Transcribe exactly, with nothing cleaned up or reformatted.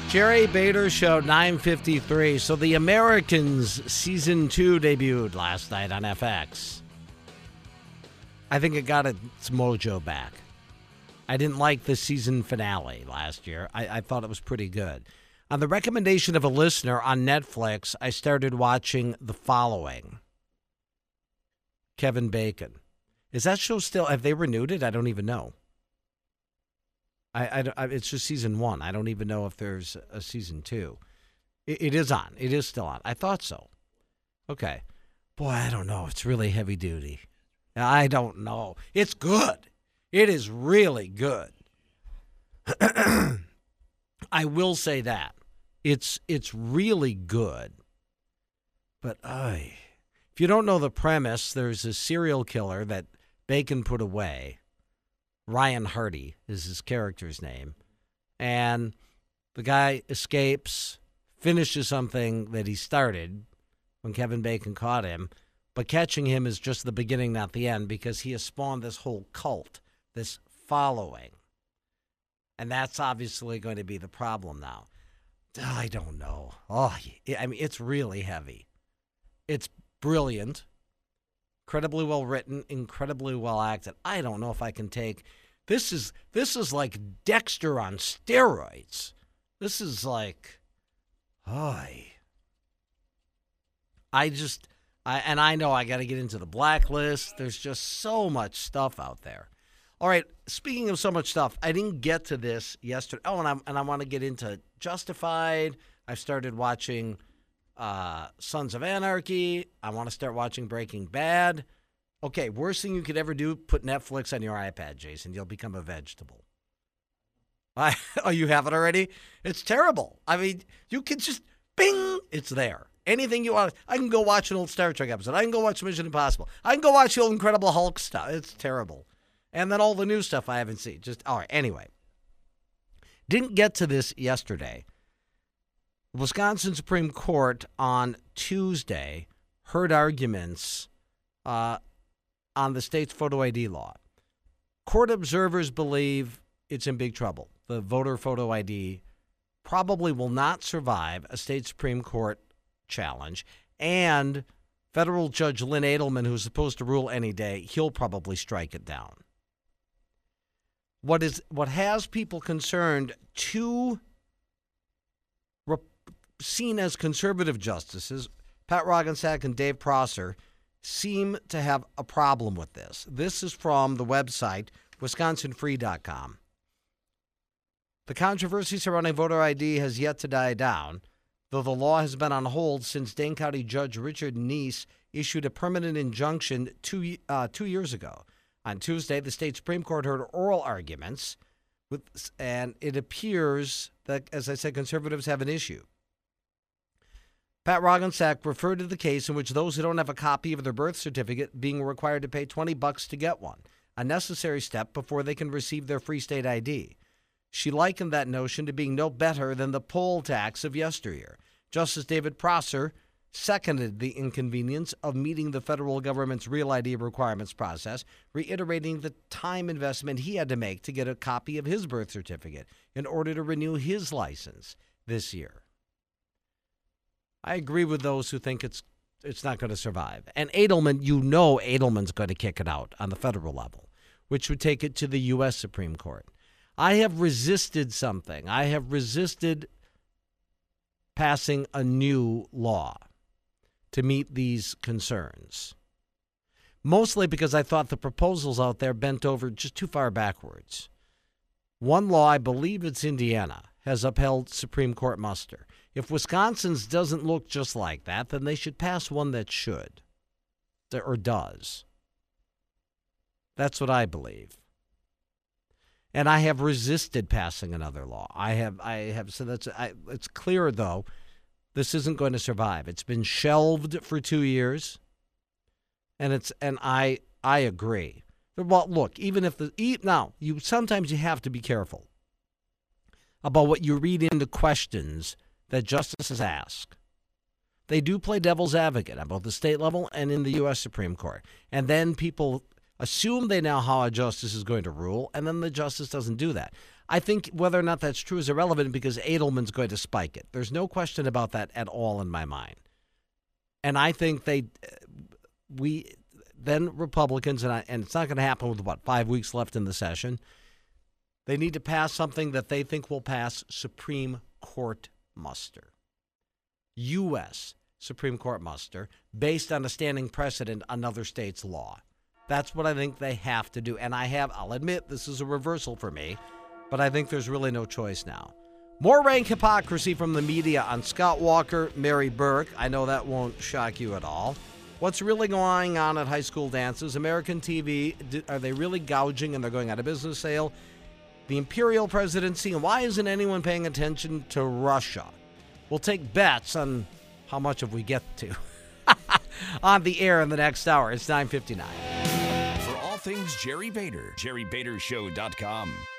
Jerry Bader Show, nine fifty-three. So The Americans Season two debuted last night on F X. I think it got its mojo back. I didn't like the season finale last year. I, I thought it was pretty good. On the recommendation of a listener on Netflix, I started watching The Following. Kevin Bacon. Is that show still, have they renewed it? I don't even know. I, I, it's just season one. I don't even know if there's a season two. It, it is on. It is still on. I thought so. Okay. Boy, I don't know. It's really heavy duty. I don't know. It's good. It is really good. I will say that. It's it's really good. But uh, if you don't know the premise, there's a serial killer that Bacon put away. Ryan Hardy is his character's name. And the guy escapes, finishes something that he started when Kevin Bacon caught him. But catching him is just the beginning, not the end, because he has spawned this whole cult, this following. And that's obviously going to be the problem now. I don't know. Oh, I mean, it's really heavy. It's brilliant. Incredibly well written, incredibly well acted. I don't know if I can take this is this is like Dexter on steroids. This is like oh, I just I and I know I got to get into the blacklist. There's just so much stuff out there. All right, speaking of so much stuff, I didn't get to this yesterday. Oh, and I and I want to get into Justified. I've started watching Uh, Sons of Anarchy. I want to start watching Breaking Bad. Okay, worst thing you could ever do, put Netflix on your iPad, Jason. You'll become a vegetable. I, oh, you have it already? It's terrible. I mean, you can just, bing, it's there. Anything you want. I can go watch an old Star Trek episode. I can go watch Mission Impossible. I can go watch the old Incredible Hulk stuff. It's terrible. And then all the new stuff I haven't seen. Just, all right, anyway. Didn't get to this yesterday. Wisconsin Supreme Court on Tuesday heard arguments uh, on the state's photo I D law. Court observers believe it's in big trouble. The voter photo I D probably will not survive a state Supreme Court challenge, and federal Judge Lynn Edelman, who's supposed to rule any day, he'll probably strike it down. What is what has people concerned, two seen as conservative justices, Pat Roggensack and Dave Prosser, seem to have a problem with this. This is from the website, wisconsin free dot com. The controversy surrounding voter I D has yet to die down, though the law has been on hold since Dane County Judge Richard Neese issued a permanent injunction two, uh, two years ago. On Tuesday, the state Supreme Court heard oral arguments, with, and it appears that, as I said, conservatives have an issue. Pat Roggensack referred to the case in which those who don't have a copy of their birth certificate being required to pay twenty bucks to get one, a necessary step before they can receive their free state I D. She likened that notion to being no better than the poll tax of yesteryear. Justice David Prosser seconded the inconvenience of meeting the federal government's Real I D requirements process, reiterating the time investment he had to make to get a copy of his birth certificate in order to renew his license this year. I agree with those who think it's it's not going to survive. And Edelman, you know Edelman's going to kick it out on the federal level, which would take it to the U S Supreme Court. I have resisted something. I have resisted passing a new law to meet these concerns, mostly because I thought the proposals out there bent over just too far backwards. One law, I believe it's Indiana, has upheld Supreme Court muster. If Wisconsin's doesn't look just like that, then they should pass one that should, or does. That's what I believe. And I have resisted passing another law. I have, I have said that's. I, it's clear though, this isn't going to survive. It's been shelved for two years, and it's, and I, I agree. Well, look, even if the now you sometimes you have to be careful about what you read into questions that justices ask. They do play devil's advocate at both the state level and in the U S Supreme Court. And then people assume they know how a justice is going to rule, and then the justice doesn't do that. I think whether or not that's true is irrelevant because Edelman's going to spike it. There's no question about that at all in my mind. And I think they, we, then Republicans, and, I, and it's not going to happen with, what, five weeks left in the session, they need to pass something that they think will pass Supreme Court muster. U S Supreme Court muster based on a standing precedent on other states' law. That's what I think they have to do. And I have, I'll admit, this is a reversal for me, but I think there's really no choice now. More rank hypocrisy from the media on Scott Walker, Mary Burke. I know that won't shock you at all. What's really going on at high school dances? American T V, are they really gouging and they're going out of business sale? The imperial presidency, and why isn't anyone paying attention to Russia? We'll take bets on how much of we get to on the air in the next hour. It's nine fifty-nine. For all things Jerry Bader, jerry bader show dot com.